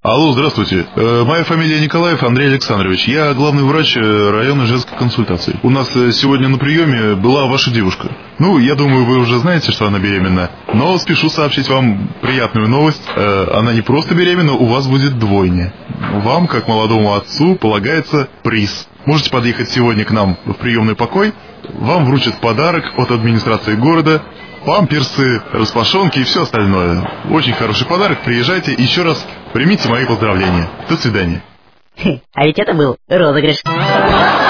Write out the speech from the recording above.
Алло, здравствуйте. Моя фамилия Николаев Андрей Александрович. Я главный врач районной женской консультации. У нас сегодня на приеме была ваша девушка. Ну, я думаю, вы уже знаете, что она беременна. Но спешу сообщить вам приятную новость. Она не просто беременна, у вас будет двойня. Вам, как молодому отцу, полагается приз. Можете подъехать сегодня к нам в приемный покой. Вам вручат подарок от администрации города. Памперсы, распашонки и все остальное. Очень хороший подарок. Приезжайте. Еще раз примите мои поздравления. До свидания. А ведь это был розыгрыш.